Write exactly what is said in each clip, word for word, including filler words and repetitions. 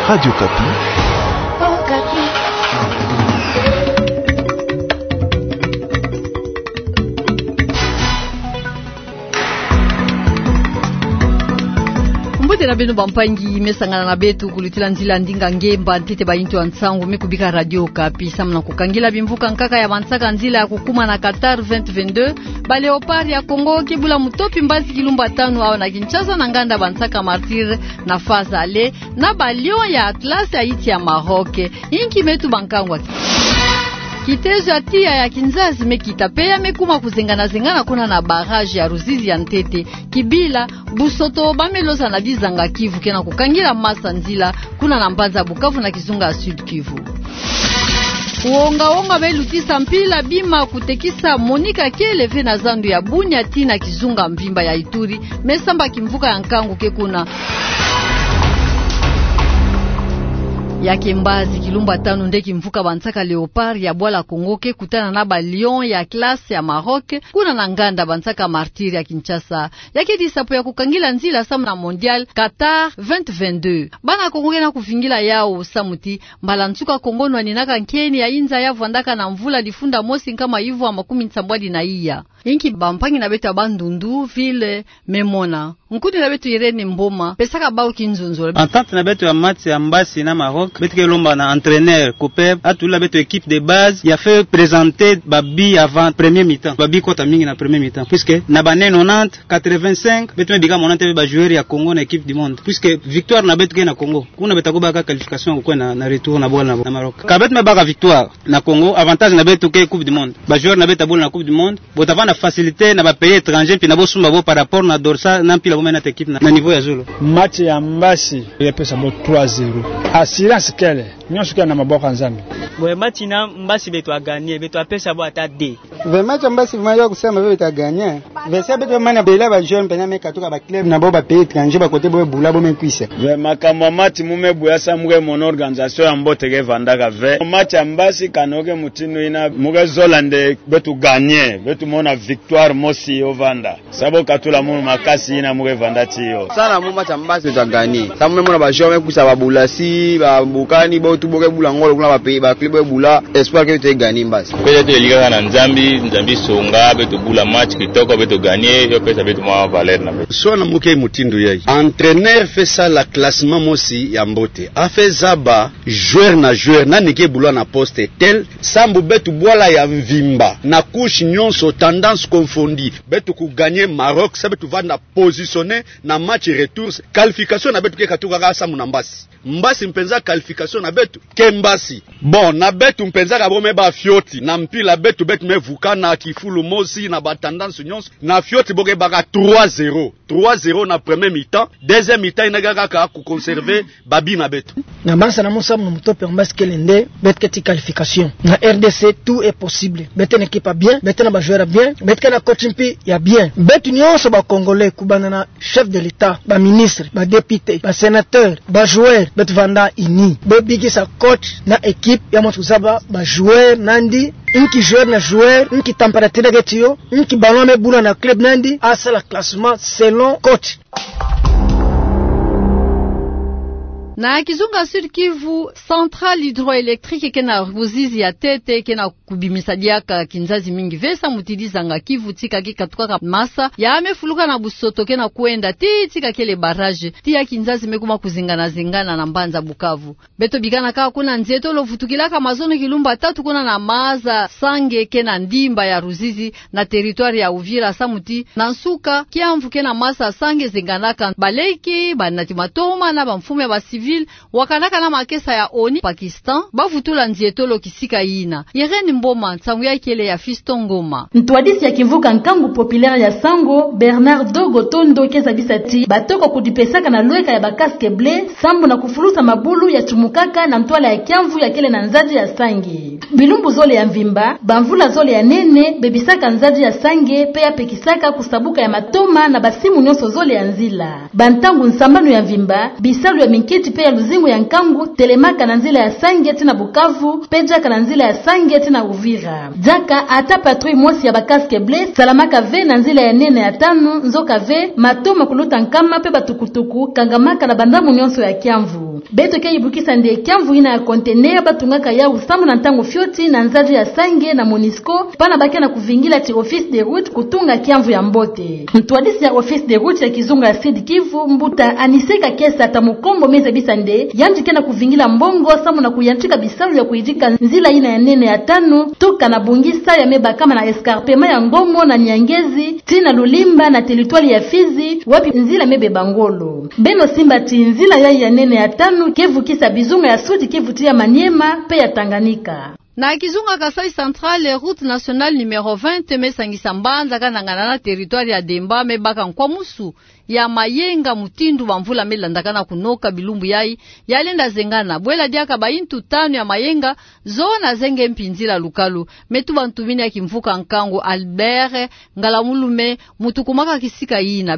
Radio Kapi. Oh, Kapi. Mbote na beno bampangi mesangana na betu kulitila nzila ndinga ngemba ntete bayintu ansangu mekubika Radio Kapi samna kukangila bimvuka nkaka ya mansaka nzila ya kukuma na Qatar vingt vingt-deux ba Leopard ya Kongo kibula mutopi mbazi kilumba tano au na Kinshasa na nganda bansaka Martyr na Fazale na ba Lion ya Atlas ya iti ya Maroc inki metu bankangwa Kiteja tia ya Kinzazi mekitapeya mekuma kuzengana zengana kuna na barrage ya Ruzizi ya Ntete Kibila Busoto bameloza na bizanga Kivu kena kukangila masa nzila kuna na Mbanza Bukavu na Kizunga Sud Kivu. Uonga onga belutisa mpila bima kutekisa Monika Kieleve na zandu ya Bunya tina Kizunga Mvimba ya Ituri mesamba kimvuka ya Nkangu kekuna ya Kembazi kilumba tano ndeki mvuka bansaka Leopard ya Bwala Kongo ke kutana na ba Lion ya classe ya Maroc kuna na nganda bansaka Martyr ya Kinshasa yake disapo ya kukangila nzila samu na mondial Qatar vingt vingt-deux bana Kongo na kufingila yao samuti mbala ntuka Kongo nwa ninaka nkeni ya inza ya vandaka na mvula difunda mosi kama hivyo ama kumi nsambwadi na iya inki bampangi na betu Bandundu ville Memona nkudi na betu Irene Mboma pesaka bao kinzunzo entente na betu ya match ya Mbasi na Maroc betu ke lomba na entraîneur Coupe atula betu équipe de base ya fait présenter babi avant premier mi-temps babi kota mingi na premier mi-temps puisque na bane quatre-vingt-dix quatre-vingt-cinq betu bika monante ba joueur ya Congo na équipe du monde puisque victoire na betu ke na Congo kuna betu ko baka qualification ko na na retour na bola na Maroc ka betu me baka victoire na Congo avantage na betu ke coupe du monde ba joueur na betu bola na coupe du monde botava na facilité na ba pays étranger puis na bo sumba bo par rapport na dorsa na mpila bo na équipe na niveau ya Zulu match ya Mbasi yepesa mo trois zéro assurance kele nyonso kana maboka nzambe boye match na Mbasi betu a gagner betu a pesa bo ata D ve match Mbasi mayo kusema betu a gagner vese betu mana bela ba jeune pena me katoka ba club na bo ba pays étranger ba côté bo bula bo menkwisa ve makamwa match mume buya samwe mon organisation ya mbote ke vandaka ve match ya Mbasi kanoke mutino ina muge Zolande betu gagner betu mona victoire mosi ovanda sabo katula mu makasi ina muge vanda tiyo sana mu match Mbasi betu a gagner samu mona ba jeune kusa ba bulasi ba bukani bo tuboke bula ngolo kuna ba pays ba club bo bula espoir ke te gagner Mbasi kweli te liga na Nzambi Nzambi songa betu bula match kitoko betu gagner yo pesa betu mwa valer na betu sona muke mutindo yai entraîneur fait ça la classement mosi ya mbote a fait zaba joueur na joueur na nike bula na poste tel sambu betu bola ya mvimba na couche nyonso tendance confondi betu ku gagner Maroc ça betu va na positionner na match retour qualification na betu ke katuka ka samu na Mbasi Mbasi mpenza qualification na betu ke Mbasi bon na betu mpenza ka bombe ba fioti na mpila betu betu mevuka na kifulu mosi na ba tendance nyonso na fioti boke baka trois zéro trois zéro na premier mi-temps deuxième mi-temps inaga ka ku conserver babi na betu na Mbasa na musamu mutope Mbasi kelende betu qualification na R D C tout est possible betu une équipe bien betu na ba joueur bien betu na coach mpi ya bien betu nyonso ba congolais kubana na chef de l'état ba ministre ba député ba sénateur ba joueur betu vanda ini bobiki sa coach na équipe ya moto saba ba joueur nandi inki joueur na joueur inki température getio inki ballon me bula na club nandi asa la classement selon coach na Kizunga Sud Kivu centrale hydroélectrique kena Ruzizi ya Tete kena kubimisa diaka Kinzazi mingi vesa mutidizanga Kivu tika kikatuka masa ya amefuluka na Busoto kena kuenda ti tika kele barrage ti ya Kinzazi mekuma kuzingana zingana na Mbanza Bukavu beto bigana kaa kuna nzeto lo futukilaka mazono kilumba tatu kuna na Maza Sange kena ndimba ya Ruzizi na territoire ya Uvira samuti na Nsuka Kiamvu kena Masa Sange zinganaka Baleki banati matoma na bamfume ba civil wakanaka na makesa ya oni Pakistan bavutula nzietolo kisika yina Irene Mboma tsangu ya kele ya Fiston Ngoma ntwadisi ya kivuka nkangu populaire ya Sango Bernard Dogo Tondo keza bisati batoko kudipesaka na lweka ya bakaske ble sambu na kufulusa mabulu ya chumukaka na mtwala ya Kiamvu ya kele na nzaji ya Sange bilumbu zole ya mvimba bamvula zole ya nene bebisaka nzaji ya Sange pe ya pekisaka kusabuka ya matoma na basimu nyonso zole ya nzila bantangu nsambano ya mvimba bisalu ya minketi pe ya luzingu ya nkangu telemaka na nzila ya Sange tina Bukavu pejaka na nzila ya Sange tina Uvira jaka ata patrui mosi ya bakaske ble salamaka ve na nzila ya nene ya tano nzoka ve matoma kuluta nkama pe batukutuku kangamaka na bandamu nyonso ya Kiamvu beto ke ibukisa nde Kiamvu ina ya container batungaka ya usambu na ntango fioti na nzaji ya Sange na Monisco pana bakia na kuvingila ti office de route kutunga Kiamvu ya Mbote. Mtuadisi ya office de route ya Kizunga ya Sud Kivu Mbuta aniseka kesa tamukombo meza bisande yanjike na kuvingila mbongo samu na kuyanchika bisalu ya kuijika nzila ina ya nene ya tano toka na Bungisa ya meba kama na escarpema ya Ngomo na Nyangezi tina Lulimba na teritwali ya Fizi wapi nzila mebe Bangolo. Beno Simba ti nzila ya ya nene ya tano Kivu kisa Bizunga ya Sud Kivu tia Maniema pe ya Tanganyika. Na Kizunga Kasai Central, route nationale numéro vingt mesangisa mbanza kanangana na territoire ya Demba mebaka nkwamusu ya Mayenga Mutindu bamvula melandakana kunoka bilumbu yai yalenda zengana bwela diaka baintu tano ya Mayenga zona zenge mpinzila lukalu metu bantumini ya kimvuka nkangu Albert Ngalamulume mutukumaka kisika yina.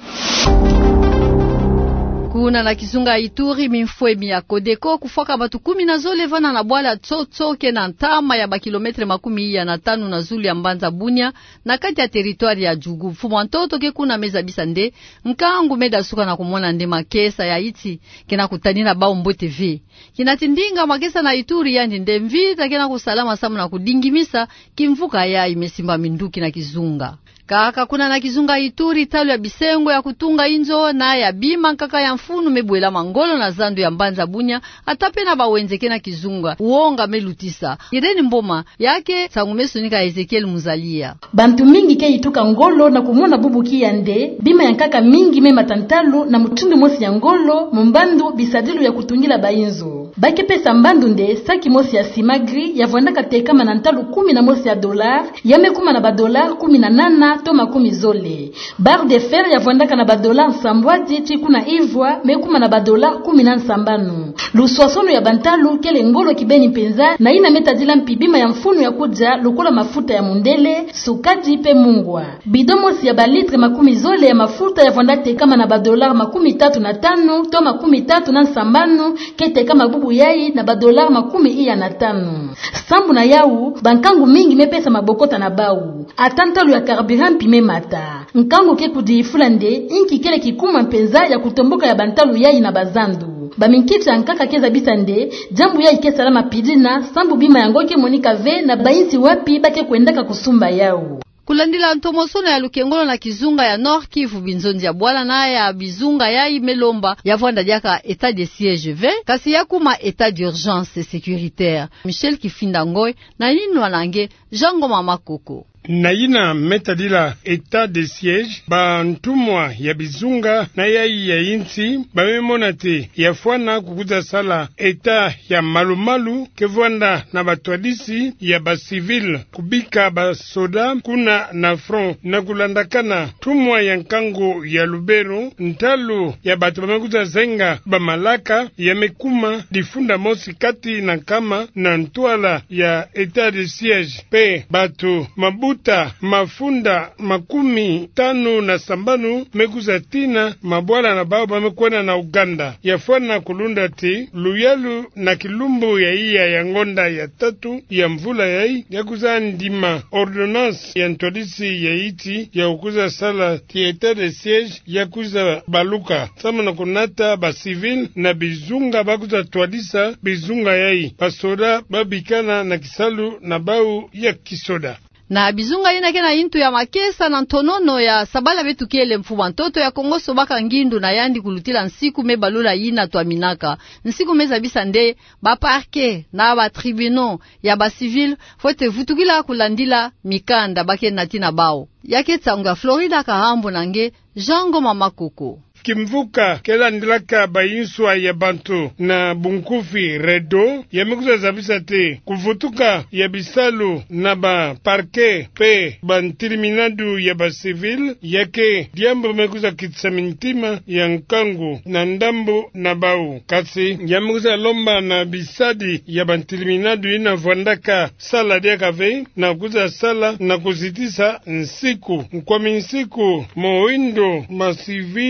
Kuna na Kizunga Ituri minfwe miya Kodeko kufoka batu kumi na zole vana na bwala tsotsoke na ntama ya bakilometre makumi iya na tanu na zuli ya Mbanza Bunya na kati ya territoire ya Jugu. Fumu antoto ke kuna meza bisande nkangu meda suka na kumona nde makesa ya iti kena kutanina bao Mbo T V. Kina tindinga makesa na Ituri ya nde mvita kena kusalama samu na kudingimisa kimvuka ya imesimba minduki na Kizunga. Kaka kuna na Kizunga Ituri talo ya Bisengo ya kutunga inzo na ya bima kaka ya mfunu mebwela mangolo na zandu ya Mbanza Bunya atape na bawenzeke na Kizunga uonga melutisa Irene Mboma yake sangumesunika Ezekiel Muzalia. Bantu mingi ke ituka ngolo na kumona bubuki ya nde bima ya kaka mingi mema tantalu na mutundu mosi ya ngolo mumbandu bisadilu ya kutungila bainzo bake pesa mbandu nde saki mosi ya simagri ya vwandaka tekama na ntalu kumi na mosi ya dolar yame kuma na ba dolar kumi na nana toma kumi zole. Bar de fer ya vwandaka na ba dolar nsambwati chikuna ivwa mekuma na ba dolar kumi na nsambanu. Luswasono ya bantalu kele ngolo kibeni penza na ina metadila mpibima ya mfunu ya kuja lukola mafuta ya mundele sukati pe mungwa. Bidomosi ya balitre makumi zole ya mafuta ya vwandate kama na ba dolar makumi tatu na tano toma makumi tatu na nsambanu kete kama bubu yai na ba dolar makumi iya na tano. Sambu na yau bankangu mingi mepesa mabokota na bau. Atantalu ya carburant pime mata. Nkangu ke kudifula nde inki kele kikuma mpenza ya kutomboka ya bantalu yai na bazandu. Baminkita nkaka keza bisande jambu yai ke salama pidina sambu bima yangoke Monika ve na bainsi wapi bake kuendaka kusumba yao. Kulandila ntomosono ya Lukengolo na Kizunga ya Nord Kivu binzonzi ya bwala na ya Bizunga ya Imelomba ya vwanda diaka état de siège ve kasi ya kuma état d'urgence sécuritaire. Michel Kifinda Ngoy na ninu wanange Jango Mama Koko. Na ina metadila etat de siège ba ntumwa ya Bizunga na yai ya inti ba memonate ya fwana kukuza sala etat ya malumalu kevwanda na batwadisi ya ba civil kubika ba soda kuna na front na kulandakana tumwa ya nkango ya Lubero ntalu ya batu bamekuza zenga ba malaka ya mekuma difunda mosi kati na kama na ntwala ya etat de siège pe batu mabuta mafunda makumi tano na sambanu mekuza tina mabwala na bao bamekwena na Uganda yafwana kulunda ti luyalu na kilumbu ya iya ya ngonda ya tatu ya mvula ya hii ya kuza ndima ordonnance ya ntolisi ya iti ya ukuza sala ti etat de siège ya kuza baluka sama na kunata ba civil na Bizunga bakuza twadisa Bizunga ya hii basoda babikana na kisalu na bau ya kisoda. Na Bizunga ina kena intu ya makesa na ntonono ya sabala betu kiele mfuwa ntoto ya Kongoso baka ngindu na yandi kulutila nsiku mebalula ina tuaminaka. Nsiku meza bisa nde ba parke na ba tribunal ya ba civil fote vutukila kulandila mikanda bake natina bao. Yake tsanga Florida kahambo nange Jango Mama Koko. Kimvuka kela ndilaka bayinswa ya bantu na bunkufi redo ya mekuza zabisa te kuvutuka ya bisalu na ba parke pe bantiliminadu ya ba civil yake diambo mekuza kitsamintima ya nkangu na ndambu na bau kasi ya mekuza lomba na bisadi ya bantiliminadu ina vwandaka sala diaka vei na kuza sala na kuzitisa nsiku kwa minsiku moindo masivinwa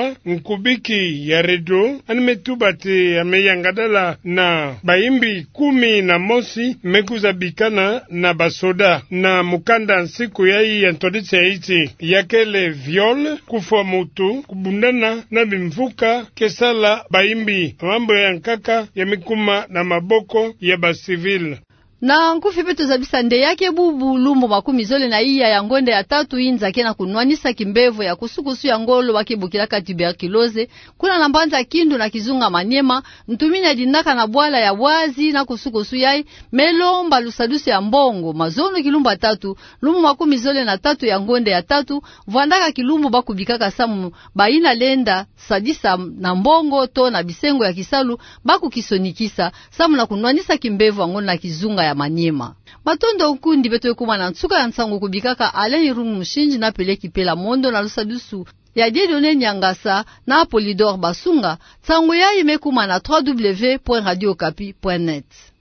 mwa nkubiki ya redo animetubate ameyangadala na baimbi kumi na mosi mekuza bikana na basoda na mukanda nsiku yai yantoditse yaiti yakele viol kufwa mutu kubundana na bimvuka kesala baimbi mambo ya nkaka ya mikuma na maboko ya basivile na nkufi petu zabisa nde yake bubu lumbo makumi zole na iya ya ngonde ya tatu inza kena kunwanisa kimbevo ya kusukusu ya ngolo wakibukilaka tuberculose kuna nambanza kindu na kizunga manyema ntumini dindaka na bwala ya wazi na kusukusu yai melomba lusadusi ya mbongo mazono kilumba tatu lumbo makumi zole na tatu ya ngonde ya tatu vwandaka kilumbu bakubikaka samu baina lenda sadisa na mbongo to na bisengo ya kisalu baku kisonikisa samu na kunwanisa kimbevo ya ngona na kizunga ya Manyema. Matondo ukundi beto kuma na nsuka ya nsangu kubikaka aleni rungu mshinji na peleki pela mondo na lusadusu ya Dieudonné Nyangasa na Apollidor Basunga. Tsangu ya imekuma na w w w point radio okapi point net.